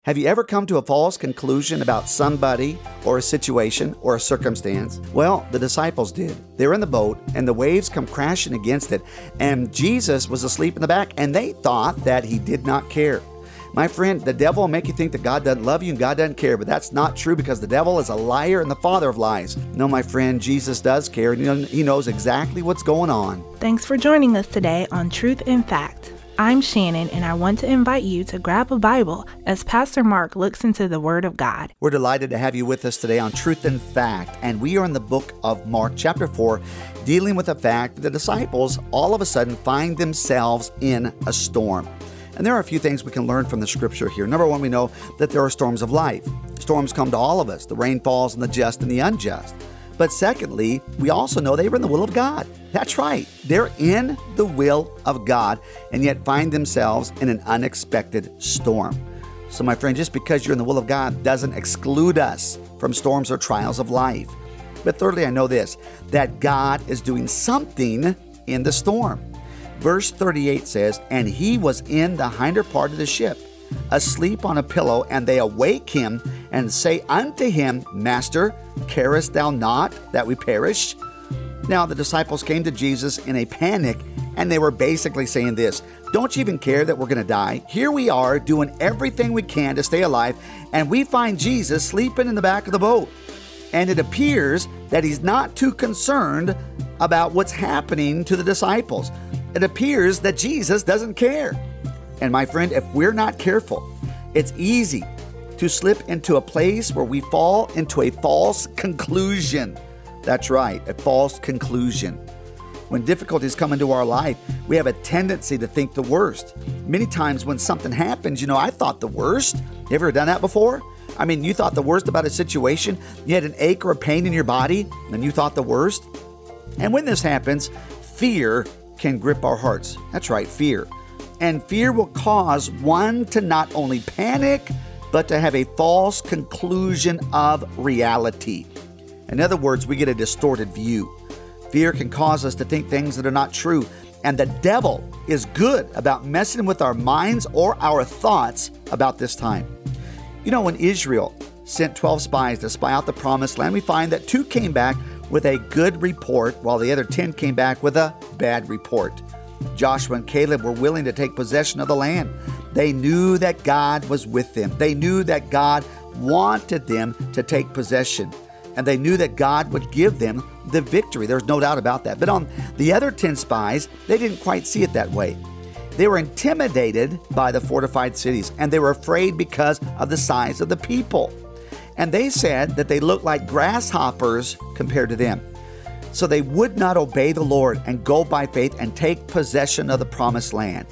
Have you ever come to a false conclusion about somebody or a situation or a circumstance? Well, the disciples did. They're in the boat and the waves come crashing against it, and Jesus was asleep in the back, and they thought that he did not care. My friend, the devil will make you think that God doesn't love you and God doesn't care, but that's not true because the devil is a liar and the father of lies. No, my friend, Jesus does care, and he knows exactly what's going on. Thanks for joining us today on Truth in Fact. I'm Shannon, and I want to invite you to grab a Bible as Pastor Mark looks into the Word of God. We're delighted to have you with us today on Truth in Fact, and we are in the book of Mark, chapter 4, dealing with the fact that the disciples all of a sudden find themselves in a storm. And there are a few things we can learn from the scripture here. Number one, we know that there are storms of life. Storms come to all of us. The rain falls on the just and the unjust. But secondly, we also know they were in the will of God. That's right. They're in the will of God and yet find themselves in an unexpected storm. So my friend, just because you're in the will of God doesn't exclude us from storms or trials of life. But thirdly, I know this, that God is doing something in the storm. Verse 38 says, "And he was in the hinder part of the ship, asleep on a pillow, and they awake him and say unto him, Master, carest thou not that we perish?" Now the disciples came to Jesus in a panic, and they were basically saying this, "Don't you even care that we're going to die? Here we are doing everything we can to stay alive, and we find Jesus sleeping in the back of the boat. And it appears that he's not too concerned about what's happening to the disciples. It appears that Jesus doesn't care." And my friend, if we're not careful, it's easy to slip into a place where we fall into a false conclusion. That's right, a false conclusion. When difficulties come into our life, we have a tendency to think the worst. Many times when something happens, I thought the worst. You ever done that before? I mean, you thought the worst about a situation. You had an ache or a pain in your body, and you thought the worst. And when this happens, fear can grip our hearts. That's right, fear. And fear will cause one to not only panic, but to have a false conclusion of reality. In other words, we get a distorted view. Fear can cause us to think things that are not true. And the devil is good about messing with our minds or our thoughts about this time. When Israel sent 12 spies to spy out the promised land, we find that 2 came back with a good report, while the other 10 came back with a bad report. Joshua and Caleb were willing to take possession of the land. They knew that God was with them. They knew that God wanted them to take possession. And they knew that God would give them the victory. There's no doubt about that. But on the other 10 spies, they didn't quite see it that way. They were intimidated by the fortified cities, and they were afraid because of the size of the people. And they said that they looked like grasshoppers compared to them. So they would not obey the Lord and go by faith and take possession of the promised land.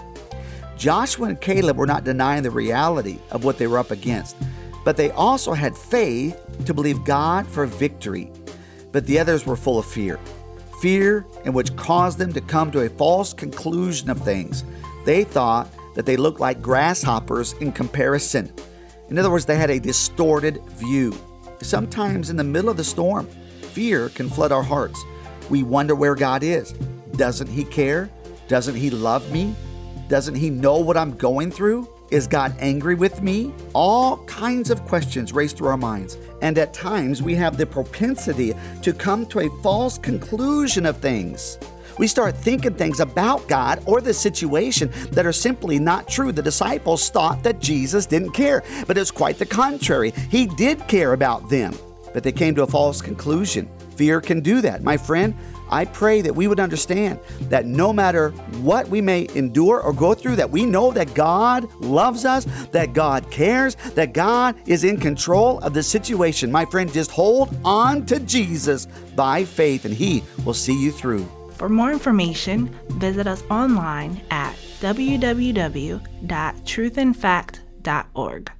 Joshua and Caleb were not denying the reality of what they were up against, but they also had faith to believe God for victory. But the others were full of fear in which caused them to come to a false conclusion of things. They thought that they looked like grasshoppers in comparison. In other words, they had a distorted view. Sometimes in the middle of the storm, fear can flood our hearts. We wonder where God is. Doesn't he care? Doesn't he love me? Doesn't he know what I'm going through? Is God angry with me? All kinds of questions race through our minds. And at times we have the propensity to come to a false conclusion of things. We start thinking things about God or the situation that are simply not true. The disciples thought that Jesus didn't care, but it's quite the contrary. He did care about them, but they came to a false conclusion. Fear can do that. My friend, I pray that we would understand that no matter what we may endure or go through, that we know that God loves us, that God cares, that God is in control of the situation. My friend, just hold on to Jesus by faith and he will see you through. For more information, visit us online at www.truthinfact.org.